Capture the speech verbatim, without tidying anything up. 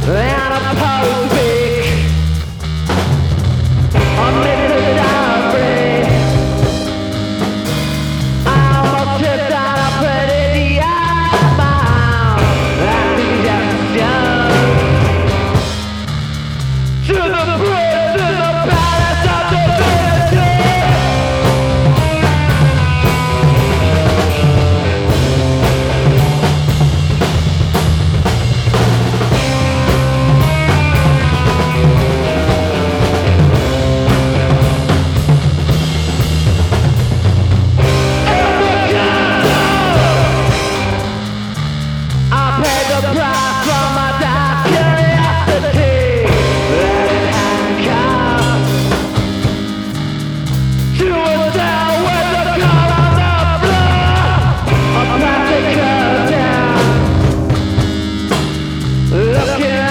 and a post week. I'm Mister Downbreak. I almost tripped on a pretty outbound. That suggestion to the bridge, to the palace of divinity. I paid the price for my dark curiosity. Let it handcuff to a cell with a call on the floor. A plastic curtain looking